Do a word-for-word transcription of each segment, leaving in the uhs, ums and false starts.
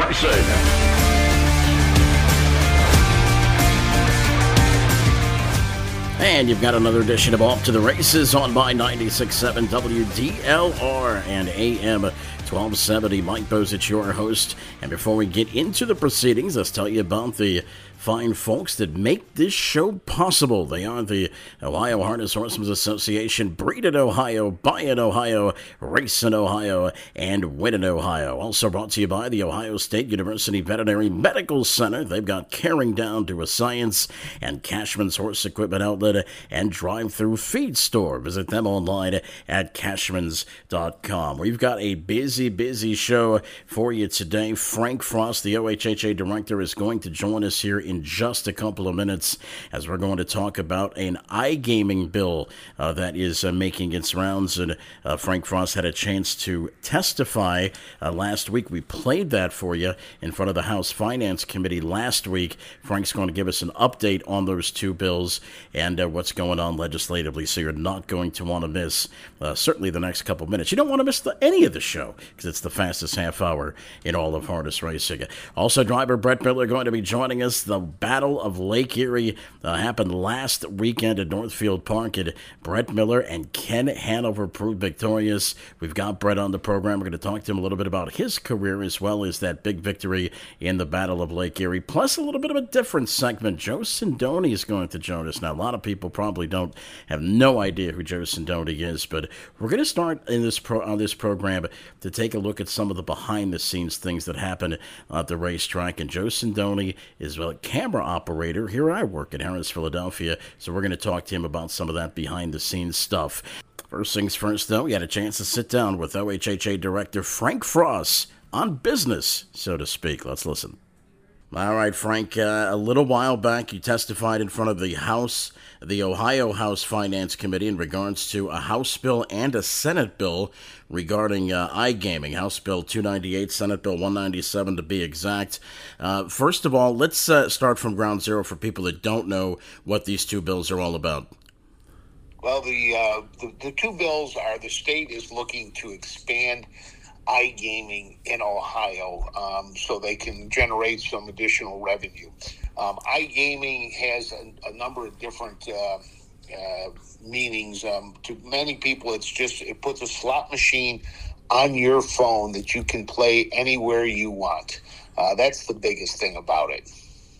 Carson. And you've got another edition of Off to the Races on by ninety-six point seven W D L R and A M twelve seventy. Mike Bozich, your host. And before we get into the proceedings, let's tell you about the fine folks that make this show possible. They are the Ohio Harness Horsemen's Association, Breed in Ohio, Buy in Ohio, Race in Ohio, and Win in Ohio. Also brought to you by the Ohio State University Veterinary Medical Center. They've got caring down to a science, and Cashman's Horse Equipment Outlet and drive-through feed store. Visit them online at cashmans dot com. We've got a busy, busy show for you today. Frank Frost, the O H H A director, is going to join us here in just a couple of minutes as we're going to talk about an iGaming bill uh, that is uh, making its rounds. And uh, Frank Frost had a chance to testify uh, last week. We played that for you in front of the House Finance Committee last week. Frank's going to give us an update on those two bills and uh, what's going on legislatively, so you're not going to want to miss uh, certainly the next couple of minutes. You don't want to miss the, any of the show because it's the fastest half hour in all of harness racing. Also, driver Brett Miller going to be joining us. The Battle of Lake Erie uh, happened last weekend at Northfield Park, and Brett Miller and Ken Hanover proved victorious. We've got Brett on the program. We're going to talk to him a little bit about his career as well as that big victory in the Battle of Lake Erie, plus a little bit of a different segment. Joe Sindoni is going to join us. Now, a lot of people probably don't have no idea who Joe Sindoni is, but we're going to start in this pro, on this program to take a look at some of the behind-the-scenes things that happen at the racetrack. And Joe Sindoni is a camera operator here I work at Harris, Philadelphia, so we're going to talk to him about some of that behind-the-scenes stuff. First things first, though, we had a chance to sit down with O H H A Director Frank Frost on business, so to speak. Let's listen. All right, Frank, uh, a little while back you testified in front of the House, the Ohio House Finance Committee in regards to a House bill and a Senate bill regarding uh, iGaming. House Bill two ninety-eight, Senate Bill one ninety-seven to be exact. Uh, first of all, let's uh, start from ground zero for people that don't know what these two bills are all about. Well, the, uh, the, the two bills are the state is looking to expand iGaming in Ohio um, so they can generate some additional revenue. Um, iGaming has a, a number of different uh, uh, meanings. Um, to many people, it's just it puts a slot machine on your phone that you can play anywhere you want. Uh, that's the biggest thing about it.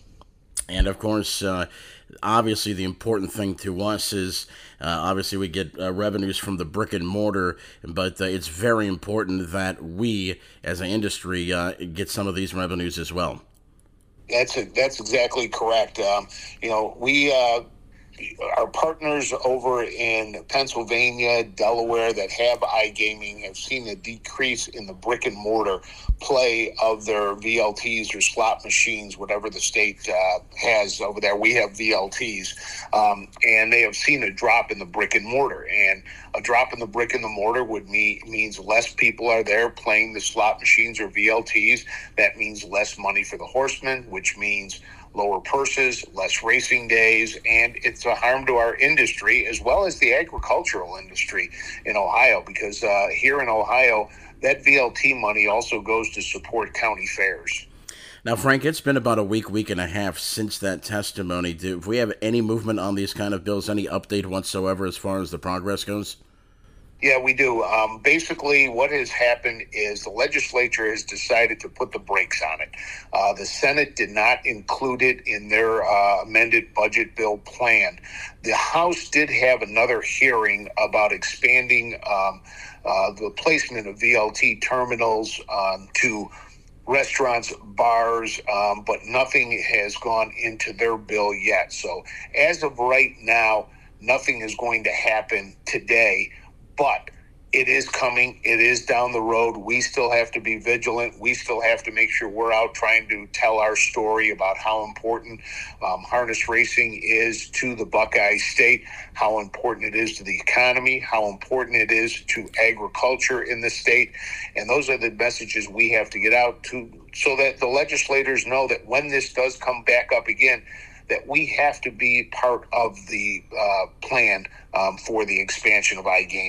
And, of course, uh, obviously the important thing to us is uh, obviously we get uh, revenues from the brick and mortar, but uh, it's very important that we as an industry uh, get some of these revenues as well. That's a, that's exactly correct. Um, you know, we uh, our partners over in Pennsylvania, Delaware that have iGaming have seen a decrease in the brick and mortar play of their V L Ts or slot machines, whatever the state uh, has over there. We have V L Ts, um, and they have seen a drop in the brick and mortar. And a drop in the brick and the mortar would mean means less people are there playing the slot machines or V L Ts. That means less money for the horsemen, which means lower purses, less racing days, and it's a harm to our industry as well as the agricultural industry in Ohio, because uh, here in Ohio, that V L T money also goes to support county fairs. Now, Frank, it's been about a week, week and a half since that testimony. Do if we have any movement on these kind of bills, any update whatsoever as far as the progress goes? Yeah, we do. Um, basically, what has happened is the legislature has decided to put the brakes on it. Uh, the Senate did not include it in their uh, amended budget bill plan. The House did have another hearing about expanding um, uh, the placement of V L T terminals um, to restaurants, bars, um, but nothing has gone into their bill yet. So as of right now, nothing is going to happen today. But it is coming. It is down the road. We still have to be vigilant. We still have to make sure we're out trying to tell our story about how important um, harness racing is to the Buckeye State, how important it is to the economy, how important it is to agriculture in the state. And those are the messages we have to get out to so that the legislators know that when this does come back up again, that we have to be part of the uh, plan um, for the expansion of iGaming.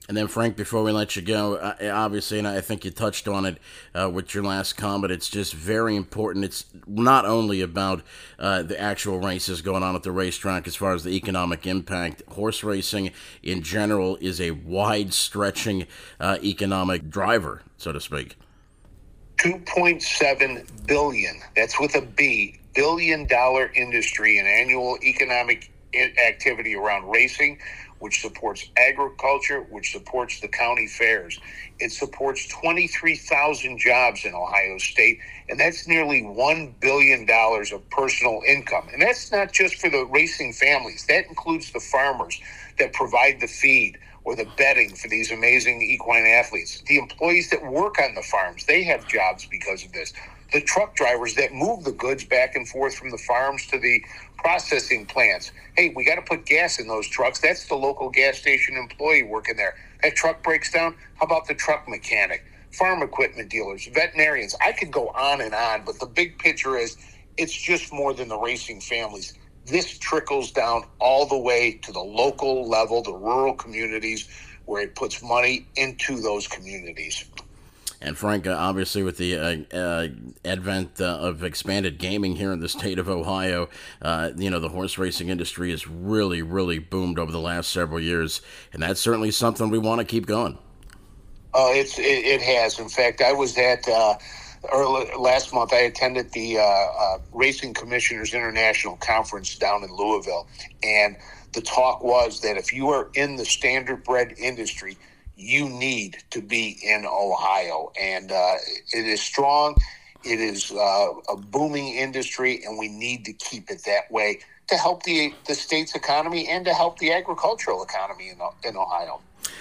And then, Frank, before we let you go, uh, obviously, and I think you touched on it uh, with your last comment, it's just very important. It's not only about uh, the actual races going on at the racetrack as far as the economic impact. Horse racing in general is a wide-stretching uh, economic driver, so to speak. two point seven billion dollars, that's with a B, billion dollar industry in annual economic activity around racing, which supports agriculture, which supports the county fairs. It supports twenty-three thousand jobs in Ohio State, and that's nearly one billion dollars of personal income. And that's not just for the racing families. That includes the farmers that provide the feed or the bedding for these amazing equine athletes. The employees that work on the farms, they have jobs because of this. The truck drivers that move the goods back and forth from the farms to the processing plants. Hey, we got to put gas in those trucks. That's the local gas station employee working there. That truck breaks down. How about the truck mechanic, farm equipment dealers, veterinarians? I could go on and on, but the big picture is it's just more than the racing families. This trickles down all the way to the local level, the rural communities, where it puts money into those communities. And Frank, uh, obviously with the uh, uh, advent uh, of expanded gaming here in the state of Ohio, uh, you know, the horse racing industry has really, really boomed over the last several years. And that's certainly something we want to keep going. Oh, uh, it's, it, it has. In fact, I was at, uh, early, last month, I attended the uh, uh, Racing Commissioners International Conference down in Louisville. And the talk was that if you are in the standardbred industry, you need to be in Ohio, and uh, it is strong. It is uh, a booming industry, and we need to keep it that way to help the the state's economy and to help the agricultural economy in, in Ohio.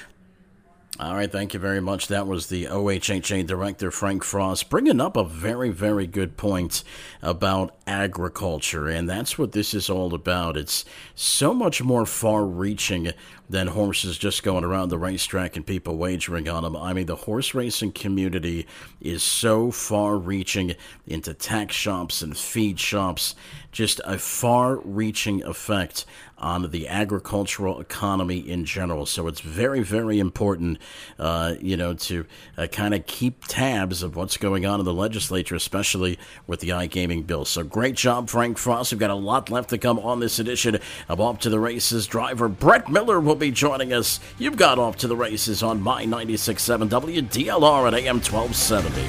All right, thank you very much. That was the O H H A Director, Frank Frost, bringing up a very, very good point about agriculture, and that's what this is all about. It's so much more far-reaching than horses just going around the racetrack and people wagering on them. I mean, the horse racing community is so far-reaching into tack shops and feed shops, just a far-reaching effect on the agricultural economy in general. So it's very, very important, uh, you know, to uh, kind of keep tabs of what's going on in the legislature, especially with the iGaming bill. So great job, Frank Frost. We've got a lot left to come on this edition of Off to the Races. Driver Brett Miller will be joining us. You've got Off to the Races on My ninety-six point seven W D L R at A M twelve seventy.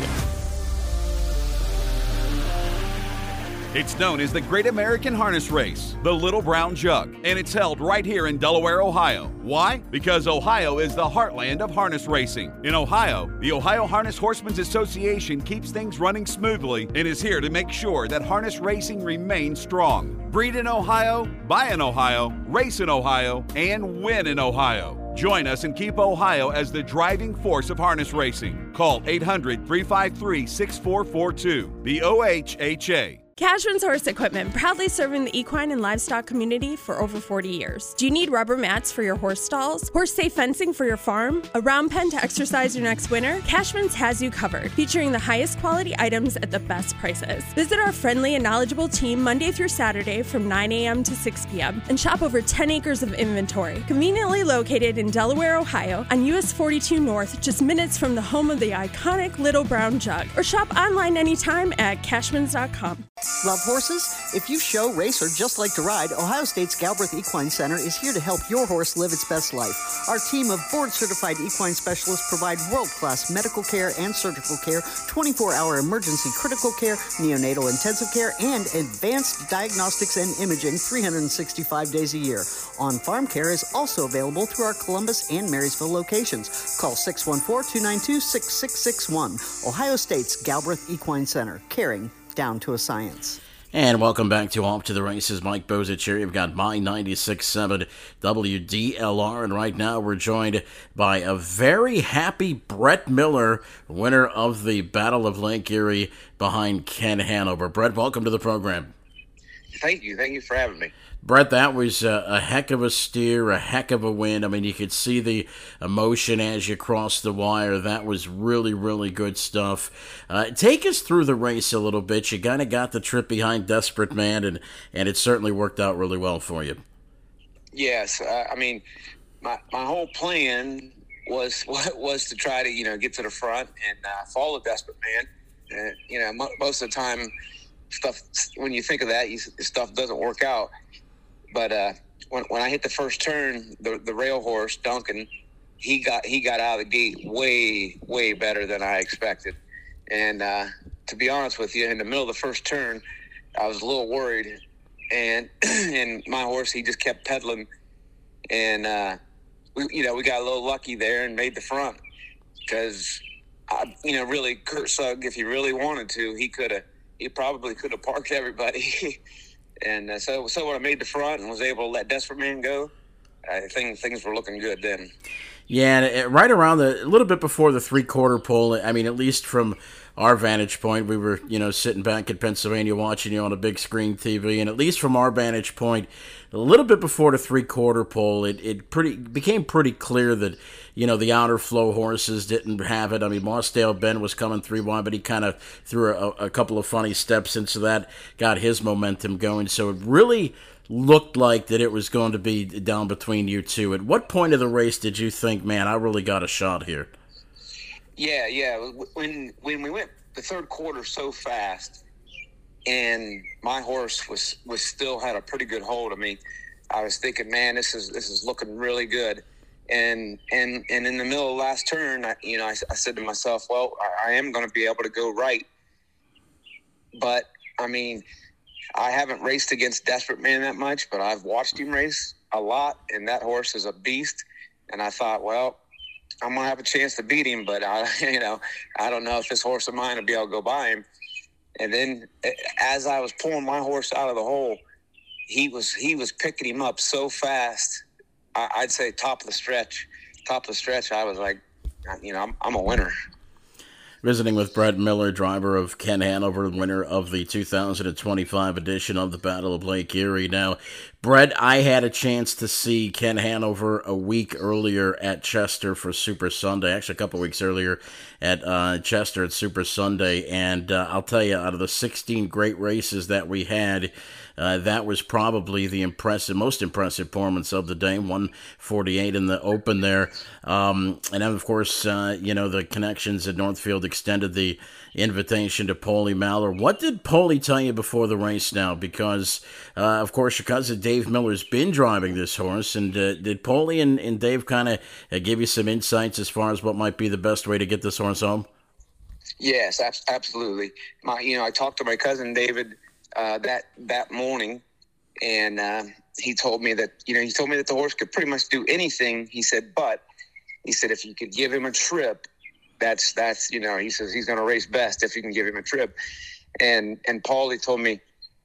It's known as the Great American Harness Race, the Little Brown Jug, and it's held right here in Delaware, Ohio. Why? Because Ohio is the heartland of harness racing. In Ohio, the Ohio Harness Horsemen's Association keeps things running smoothly and is here to make sure that harness racing remains strong. Breed in Ohio, buy in Ohio, race in Ohio, and win in Ohio. Join us and keep Ohio as the driving force of harness racing. Call eight hundred, three five three, six four four two. The O H H A. Cashman's Horse Equipment, proudly serving the equine and livestock community for over forty years. Do you need rubber mats for your horse stalls? Horse-safe fencing for your farm? A round pen to exercise your next winter? Cashman's has you covered, featuring the highest quality items at the best prices. Visit our friendly and knowledgeable team Monday through Saturday from nine a.m. to six p.m. and shop over ten acres of inventory. Conveniently located in Delaware, Ohio, on U S forty-two North, just minutes from the home of the iconic Little Brown Jug. Or shop online anytime at cashmans dot com. Love horses? If you show, race, or just like to ride, Ohio State's Galbraith Equine Center is here to help your horse live its best life. Our team of board-certified equine specialists provide world-class medical care and surgical care, twenty-four hour emergency critical care, neonatal intensive care, and advanced diagnostics and imaging three hundred sixty-five days a year. On-farm care is also available through our Columbus and Marysville locations. Call six one four, two nine two, six six six one. Ohio State's Galbraith Equine Center, caring down to a science. And welcome back to Off to the Races. Mike Bozich here. You've got My ninety-six point seven W D L R, and right now we're joined by a very happy Brett Miller, winner of the Battle of Lake Erie behind Ken Hanover. Brett, welcome to the program. Thank you. Thank you for having me. Brett, that was a, a heck of a steer, a heck of a win. I mean, you could see the emotion as you crossed the wire. That was really, really good stuff. Uh, take us through the race a little bit. You kind of got the trip behind Desperate Man, and, and it certainly worked out really well for you. Yes. Uh, I mean, my, my whole plan was was to try to, you know, get to the front and uh, follow Desperate Man. And, you know, mo- most of the time, stuff, when you think of that, you, stuff doesn't work out. But uh, when when I hit the first turn, the the rail horse, Duncan, he got he got out of the gate way, way better than I expected. And uh, to be honest with you, in the middle of the first turn, I was a little worried. And and my horse, he just kept pedaling. And, uh, we, you know, we got a little lucky there and made the front. Because, you know, really, Kurt Sugg, if he really wanted to, he could have, he probably could have parked everybody. and uh, so, so when I made the front and was able to let Desperate Man go, I think things were looking good then. Yeah, and it, right around the, a little bit before the three-quarter pole, I mean, at least from our vantage point, we were, you know, sitting back in Pennsylvania watching you on a big screen T V, and at least from our vantage point, a little bit before the three-quarter pole, it, it pretty became pretty clear that, you know, the outer flow horses didn't have it. I mean, Mossdale Ben was coming three wide, but he kind of threw a, a couple of funny steps into that, got his momentum going, so it really looked like that it was going to be down between you two. At what point of the race did you think, man, I really got a shot here? Yeah, yeah. When when we went the third quarter so fast, and my horse was, was still had a pretty good hold of me, I was thinking, man, this is this is looking really good. And and and in the middle of the last turn, I, you know, I, I said to myself, well, I, I am going to be able to go right. But I mean, I haven't raced against Desperate Man that much, but I've watched him race a lot, and that horse is a beast. And I thought, well, I'm going to have a chance to beat him, but I, you know, I don't know if this horse of mine will be able to go by him. And then as I was pulling my horse out of the hole, he was he was picking him up so fast. I, I'd say top of the stretch, top of the stretch. I was like, you know, I'm, I'm a winner. Visiting with Brett Miller, driver of Ken Hanover, winner of the two thousand twenty-five edition of the Battle of Lake Erie. Now, Brett, I had a chance to see Ken Hanover a week earlier at Chester for Super Sunday, actually a couple weeks earlier at uh, Chester at Super Sunday, and uh, I'll tell you, out of the sixteen great races that we had, Uh, that was probably the impressive, most impressive performance of the day. one forty-eight in the open there. Um, and then, of course, uh, you know, the connections at Northfield extended the invitation to Paulie Maller. What did Paulie tell you before the race now? Because, uh, of course, your cousin Dave Miller's been driving this horse. And uh, did Paulie and, and Dave kind of uh, give you some insights as far as what might be the best way to get this horse home? Yes, ab- absolutely. My, you know, I talked to my cousin David Uh, that that morning, and uh, he told me that you know he told me that the horse could pretty much do anything. He said, but he said if you could give him a trip, that's that's you know he says he's going to race best if you can give him a trip. And and Paulie told me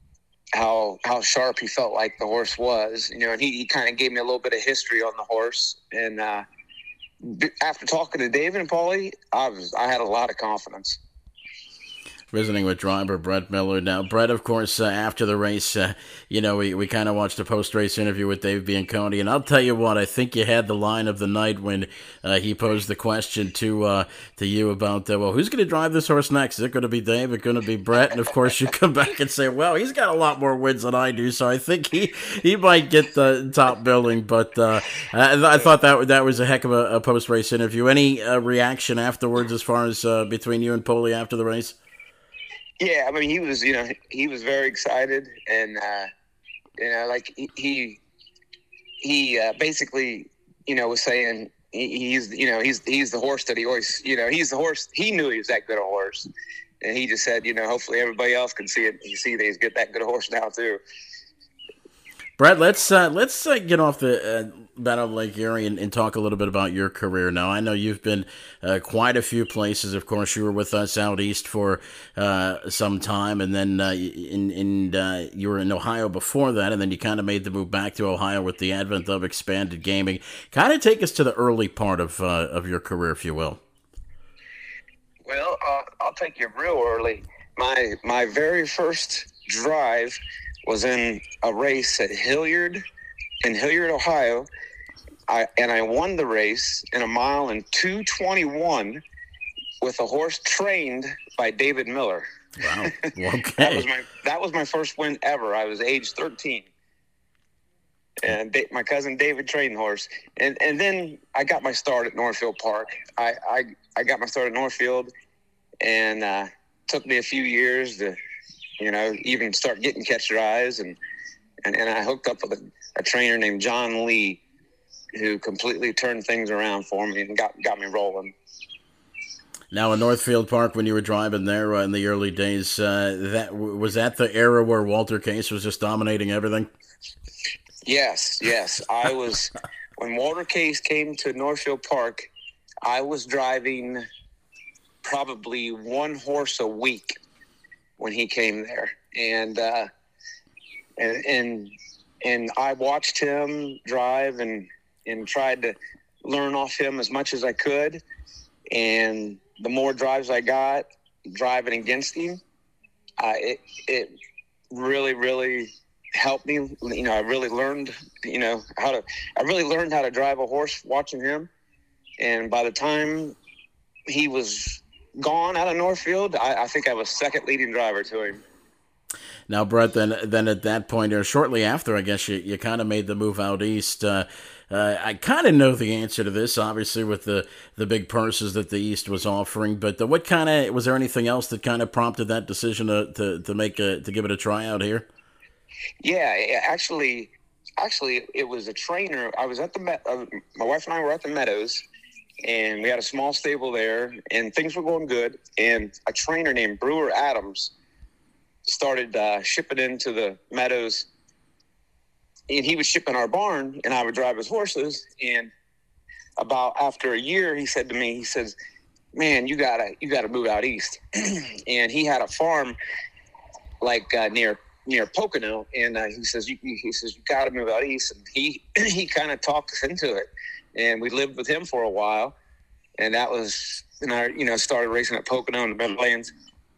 how how sharp he felt like the horse was, you know, and he, he kind of gave me a little bit of history on the horse. And uh, after talking to David and Paulie, I was I had a lot of confidence. Visiting with driver Brett Miller. Now, Brett, of course, uh, after the race, uh, you know, we, we kind of watched a post-race interview with Dave Bianconi, and I'll tell you what, I think you had the line of the night when uh, he posed the question to uh, to you about, uh, well, who's going to drive this horse next? Is it going to be Dave? Is it going to be Brett? And, of course, you come back and say, well, he's got a lot more wins than I do, so I think he, he might get the top billing. But uh, I, I thought that that was a heck of a, a post-race interview. Any uh, reaction afterwards as far as uh, between you and Paulie after the race? Yeah, I mean, he was, you know, he was very excited, and uh, you know, like he he uh, basically, you know, was saying he, he's, you know, he's he's the horse that he always, you know, he's the horse. He knew he was that good a horse, and he just said, you know, hopefully everybody else can see it. You see that he's get that good a horse now too. Brett, let's uh, let's uh, get off the uh, Battle of Lake Erie and, and talk a little bit about your career. Now, I know you've been uh, quite a few places. Of course, you were with us out east for uh, some time, and then uh, in, in uh, you were in Ohio before that, and then you kind of made the move back to Ohio with the advent of expanded gaming. Kind of take us to the early part of uh, of your career, if you will. Well, uh, I'll take you real early. My my very first drive was in a race at Hilliard, in Hilliard, Ohio. I, and I won the race in a mile in two twenty-one with a horse trained by David Miller. Wow. Okay. that was my that was my first win ever. I was age thirteen. And da- my cousin David trained the horse. And and then I got my start at Northfield Park. I, I, I got my start at Northfield, and uh, took me a few years to, you know, even start getting catch your eyes. And, and, and I hooked up with a, a trainer named John Lee, who completely turned things around for me and got, got me rolling. Now, in Northfield Park, when you were driving there uh, in the early days, uh, that was that the era where Walter Case was just dominating everything? Yes, yes. I was when Walter Case came to Northfield Park, I was driving probably one horse a week when he came there, and uh, and and and I watched him drive and and tried to learn off him as much as I could, and the more drives I got driving against him, uh, it it really really helped me. You know, I really learned, you know, how to, I really learned how to drive a horse watching him. And by the time he was gone out of Northfield, I, I think I was second leading driver to him. Now, Brett, then then at that point, or shortly after, I guess you, you kind of made the move out east. Uh, uh, I kind of know the answer to this, obviously, with the, the big purses that the East was offering. But the, what kind of, was there anything else that kind of prompted that decision to, to, to make a, to give it a try out here? Yeah, actually, actually, it was a trainer. I was at the, uh, my wife and I were at the Meadows, and we had a small stable there, and things were going good. And a trainer named Brewer Adams started uh, shipping into the Meadows, and he would ship in our barn, and I would drive his horses. And about after a year, he said to me, he says, "Man, you gotta, you gotta move out east." And he had a farm like uh, near. near Pocono, and uh, he says, you, he says, you got to move out east. And he, he kind of talked us into it, and we lived with him for a while. And that was, and I, you know, started racing at Pocono and the Badlands.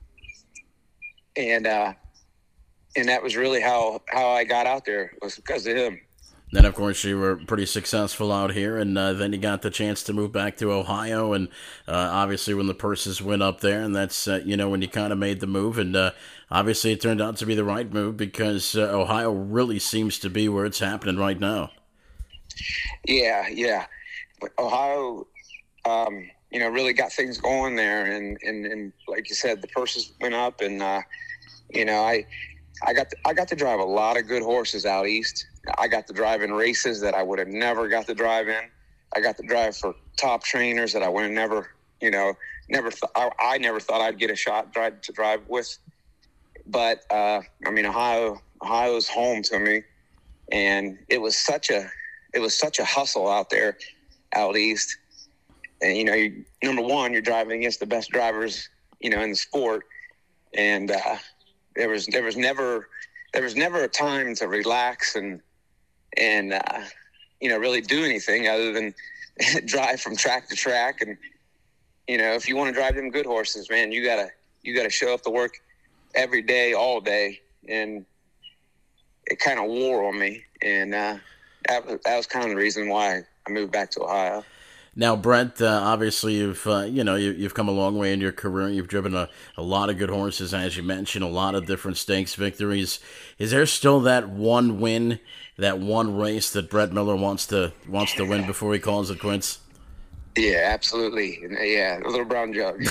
And, uh, and that was really how, how I got out there, was because of him. Then, of course, you were pretty successful out here, and uh, then you got the chance to move back to Ohio, and uh, obviously when the purses went up there, and that's, uh, you know, when you kind of made the move, and uh, obviously it turned out to be the right move, because uh, Ohio really seems to be where it's happening right now. Yeah, yeah. Ohio, um, you know, really got things going there, and, and, and like you said, the purses went up, and, uh, you know, I I got to, I got to drive a lot of good horses out east. I got to drive in races that I would have never got to drive in. I got to drive for top trainers that I would have never, you know, never th- I, I never thought I'd get a shot drive to drive with. But uh, I mean, Ohio, Ohio's home to me, and it was such a, it was such a hustle out there, out east. And you know, you, number one, you're driving against the best drivers, you know, in the sport, and uh, there was there was never there was never a time to relax and. and, uh, you know, really do anything other than drive from track to track. And, you know, if you want to drive them good horses, man, you gotta, you gotta show up to work every day, all day. And it kind of wore on me. And, uh, that was, that was kind of the reason why I moved back to Ohio. Now, Brent, uh, obviously you've uh, you know you, you've come a long way in your career. You've driven a, a lot of good horses, as you mentioned, a lot of different stakes victories. Is there still that one win, that one race that Brett Miller wants to wants to win before he calls it quits? Yeah, absolutely. Yeah, the Little Brown Jug.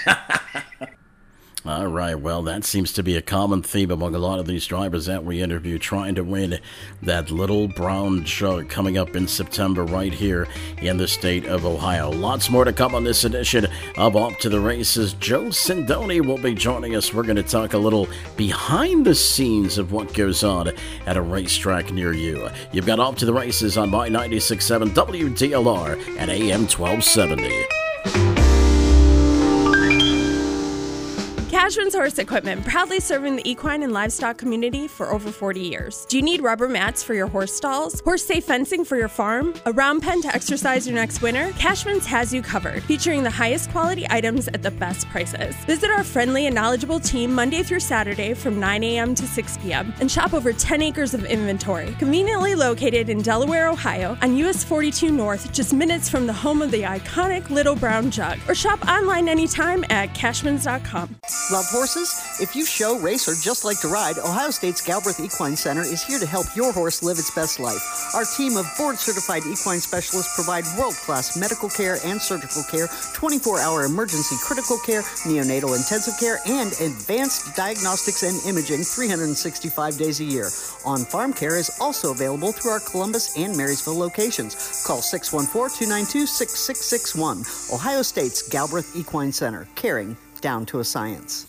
All right, well, that seems to be a common theme among a lot of these drivers that we interview, trying to win that Little Brown Jug coming up in September right here in the state of Ohio. Lots more to come on this edition of Off to the Races. Joe Sindoni will be joining us. We're going to talk a little behind the scenes of what goes on at a racetrack near you. You've got Off to the Races on My ninety-six point seven W D L R and A M twelve seventy. Cashman's Horse Equipment, proudly serving the equine and livestock community for over forty years. Do you need rubber mats for your horse stalls? Horse-safe fencing for your farm? A round pen to exercise your next winter? Cashman's has you covered, featuring the highest quality items at the best prices. Visit our friendly and knowledgeable team Monday through Saturday from nine a.m. to six p.m. and shop over ten acres of inventory. Conveniently located in Delaware, Ohio, on U S forty-two North, just minutes from the home of the iconic Little Brown Jug. Or shop online anytime at cashmans dot com. While Love horses? If you show, race, or just like to ride, Ohio State's Galbraith Equine Center is here to help your horse live its best life. Our team of board-certified equine specialists provide world-class medical care and surgical care, twenty-four hour emergency critical care, neonatal intensive care, and advanced diagnostics and imaging three hundred sixty-five days a year. On-farm care is also available through our Columbus and Marysville locations. Call six one four, two nine two, six six six one. Ohio State's Galbraith Equine Center, caring down to a science.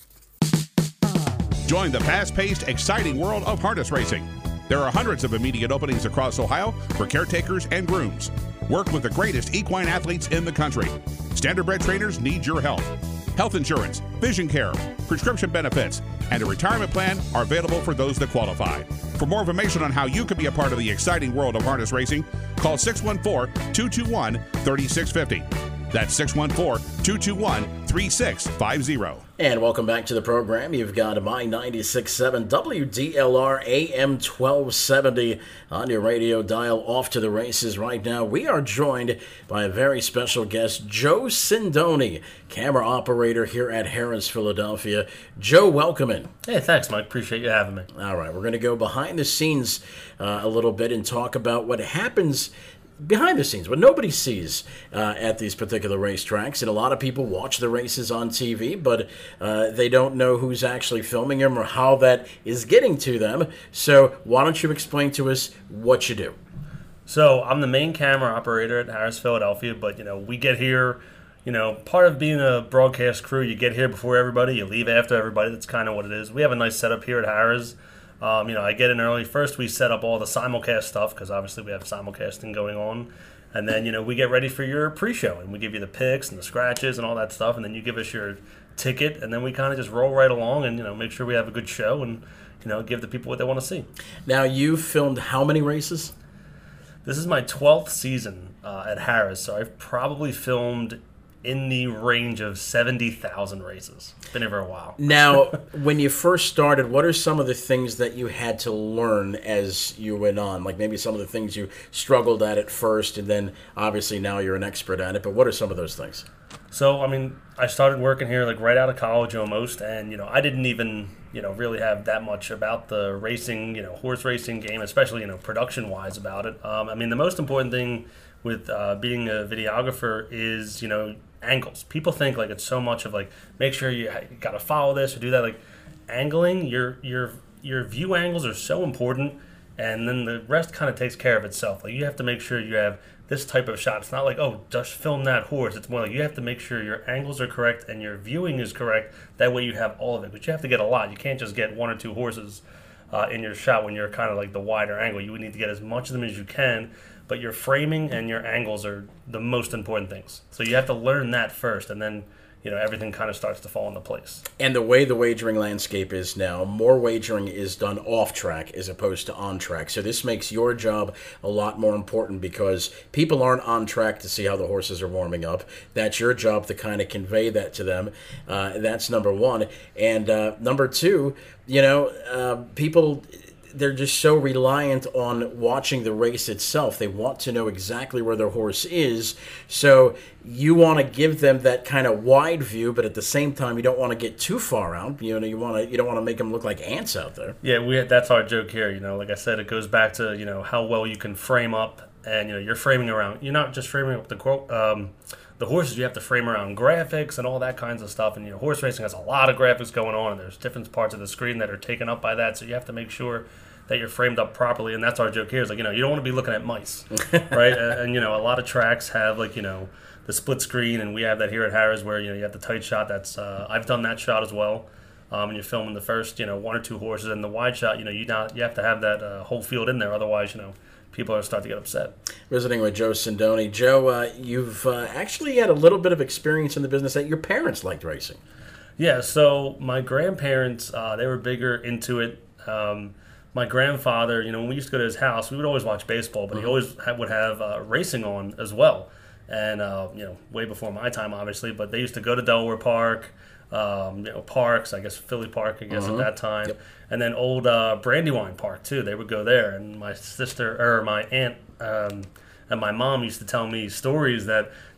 Join the fast-paced, exciting world of harness racing. There are hundreds of immediate openings across Ohio for caretakers and grooms. Work with the greatest equine athletes in the country. Standardbred trainers need your help. Health insurance, vision care, prescription benefits, and a retirement plan are available for those that qualify. For more information on how you can be a part of the exciting world of harness racing, call six one four, two two one, three six five zero. That's six one four, two two one, three six five zero. And welcome back to the program. You've got My ninety-six point seven W D L R A M twelve seventy on your radio dial. Off to the races right now. We are joined by a very special guest, Joe Sindoni, camera operator here at Harrah's, Philadelphia. Joe, welcome in. Hey, thanks, Mike. Appreciate you having me. All right, we're going to go behind the scenes uh, a little bit and talk about what happens behind the scenes, what nobody sees uh, at these particular racetracks. And a lot of people watch the races on T V, but uh, they don't know who's actually filming them or how that is getting to them. So why don't you explain to us what you do? So I'm the main camera operator at Harrah's, Philadelphia, but, you know, we get here, you know, part of being a broadcast crew, you get here before everybody, you leave after everybody. That's kind of what it is. We have a nice setup here at Harrah's. Um, you know, I get in early. First, we set up all the simulcast stuff because obviously we have simulcasting going on. And then, you know, we get ready for your pre-show and we give you the picks and the scratches and all that stuff. And then you give us your ticket and then we kind of just roll right along and, you know, make sure we have a good show and, you know, give the people what they want to see. Now, you filmed how many races? This is my twelfth season uh, at Harrah's, so I've probably filmed in the range of seventy thousand races. Been here for a while. Now, when you first started, what are some of the things that you had to learn as you went on? Like maybe some of the things you struggled at at first, and then obviously now you're an expert at it, but what are some of those things? So, I mean, I started working here like right out of college almost, and, you know, I didn't even, you know, really have that much about the racing, you know, horse racing game, especially, you know, production-wise about it. Um, I mean, the most important thing with uh, being a videographer is, you know, angles. People think like it's so much of like make sure you, you got to follow this or do that. Like angling, your your your view angles are so important, and then the rest kind of takes care of itself. Like you have to make sure you have this type of shot. It's not like, oh, just film that horse. It's more like you have to make sure your angles are correct and your viewing is correct. That way you have all of it. But you have to get a lot. You can't just get one or two horses uh, in your shot when you're kind of like the wider angle. You would need to get as much of them as you can. But your framing and your angles are the most important things. So you have to learn that first, and then, you know, everything kind of starts to fall into place. And the way the wagering landscape is now, more wagering is done off track as opposed to on track. So this makes your job a lot more important because people aren't on track to see how the horses are warming up. That's your job to kind of convey that to them. Uh, that's number one. And uh, number two, you know, uh, people... they're just so reliant on watching the race itself. They want to know exactly where their horse is. So you want to give them that kind of wide view, but at the same time, you don't want to get too far out. You know, you want to you don't want to make them look like ants out there. Yeah, we that's our joke here. You know, like I said, it goes back to, you know, how well you can frame up, and, you know, you're framing around. You're not just framing up the quote. Um, The horses, you have to frame around graphics and all that kinds of stuff. And, you know, horse racing has a lot of graphics going on, and there's different parts of the screen that are taken up by that. So you have to make sure that you're framed up properly. And that's our joke here. Is like, you know, you don't want to be looking at mice, right? and, and, you know, a lot of tracks have, like, you know, the split screen, and we have that here at Harrah's where, you know, you have the tight shot. That's uh, I've done that shot as well. Um, and you're filming the first, you know, one or two horses, and the wide shot, you know, you not you have to have that uh, whole field in there. Otherwise, you know, people are starting to get upset. Visiting with Joe Sindoni. Joe, uh, you've uh, actually had a little bit of experience in the business that your parents liked racing. Yeah, so my grandparents, uh, they were bigger into it. Um, my grandfather, you know, when we used to go to his house, we would always watch baseball, but mm-hmm. he always ha- would have uh, racing on as well. And, uh, you know, way before my time, obviously, but they used to go to Delaware Park, um, you know, parks, I guess Philly Park, I guess, mm-hmm. at that time. Yep. And then old uh, Brandywine Park, too. They would go there. And my sister, or my aunt, um, and my mom used to tell me stories that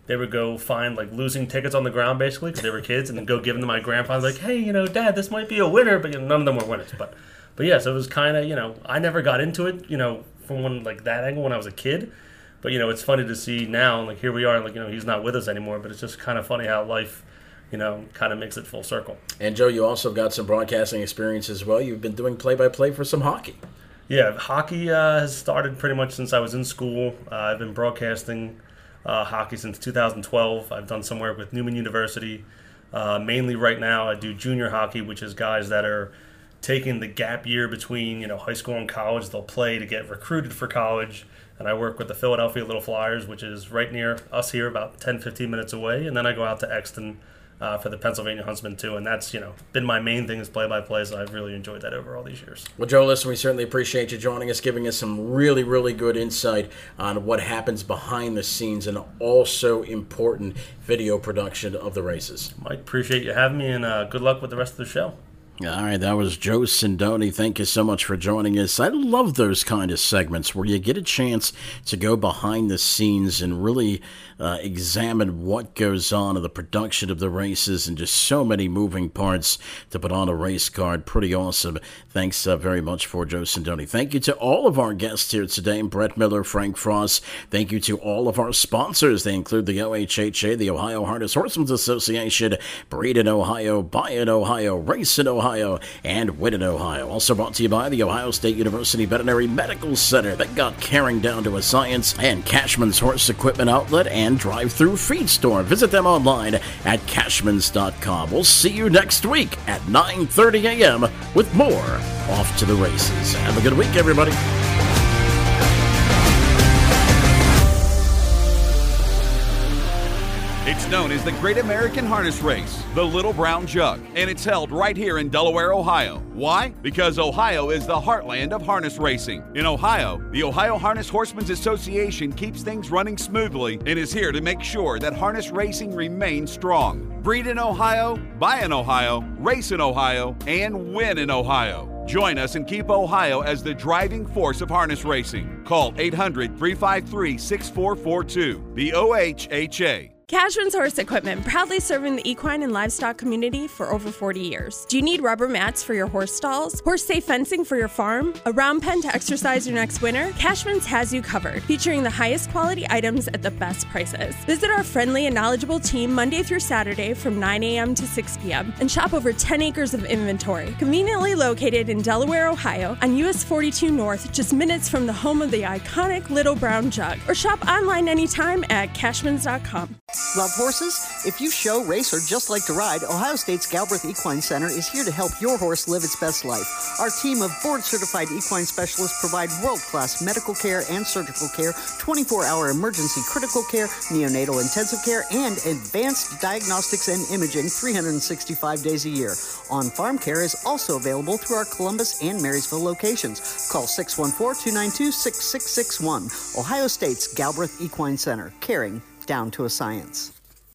they would go find like losing tickets on the ground basically because they were kids, and then go give them to my grandpa. Like, hey, you know, Dad, this might be a winner, but you know, none of them were winners. But, but yeah, so it was kind of, you know, I never got into it, you know, from one like that angle when I was a kid. But you know, it's funny to see now, like here we are, like you know, he's not with us anymore. But it's just kind of funny how life, you know, kind of makes it full circle. And Joe, you also got some broadcasting experience as well. You've been doing play-by-play for some hockey. Yeah, hockey uh, has started pretty much since I was in school. Uh, I've been broadcasting uh, hockey since two thousand twelve. I've done some work with Newman University. Uh, mainly right now I do junior hockey, which is guys that are taking the gap year between, you know, high school and college. They'll play to get recruited for college. And I work with the Philadelphia Little Flyers, which is right near us here, about ten, fifteen minutes away. And then I go out to Exton uh, for the Pennsylvania Huntsmen, too. And that's, you know, been my main thing is play-by-play, so I've really enjoyed that over all these years. Well, Joe, listen, we certainly appreciate you joining us, giving us some really, really good insight on what happens behind the scenes and also important video production of the races. Mike, appreciate you having me, and uh, good luck with the rest of the show. All right, that was Joe Sindoni. Thank you so much for joining us. I love those kind of segments where you get a chance to go behind the scenes and really uh, examine what goes on in the production of the races, and just so many moving parts to put on a race card. Pretty awesome. Thanks uh, very much for Joe Sindoni. Thank you to all of our guests here today, Brett Miller, Frank Frost. Thank you to all of our sponsors. They include the O H H A, the Ohio Harness Horsemen's Association, Breed in Ohio, Buy in Ohio, Race in Ohio, Ohio, and Win in Ohio. Also brought to you by the Ohio State University Veterinary Medical Center. They got caring down to a science, and Cashman's Horse Equipment Outlet and Drive-Through Feed Store. Visit them online at cashmans dot com. We'll see you next week at nine thirty a.m. with more Off to the Races. Have a good week, everybody. It's known as the Great American Harness Race, the Little Brown Jug, and it's held right here in Delaware, Ohio. Why? Because Ohio is the heartland of harness racing. In Ohio, the Ohio Harness Horsemen's Association keeps things running smoothly and is here to make sure that harness racing remains strong. Breed in Ohio, buy in Ohio, race in Ohio, and win in Ohio. Join us and keep Ohio as the driving force of harness racing. Call eight hundred, three five three, six four four two. The O H H A. Cashman's Horse Equipment, proudly serving the equine and livestock community for over forty years. Do you need rubber mats for your horse stalls? Horse-safe fencing for your farm? A round pen to exercise your next winter? Cashman's has you covered, featuring the highest quality items at the best prices. Visit our friendly and knowledgeable team Monday through Saturday from nine a.m. to six p.m. and shop over ten acres of inventory. Conveniently located in Delaware, Ohio, on U S forty-two North, just minutes from the home of the iconic Little Brown Jug. Or shop online anytime at cashmans dot com. Love horses? If you show, race, or just like to ride, Ohio State's Galbraith Equine Center is here to help your horse live its best life. Our team of board-certified equine specialists provide world-class medical care and surgical care, twenty-four hour emergency critical care, neonatal intensive care, and advanced diagnostics and imaging three hundred sixty-five days a year. On-farm care is also available through our Columbus and Marysville locations. Call six one four, two nine two, six six six one. Ohio State's Galbraith Equine Center, caring down to a science.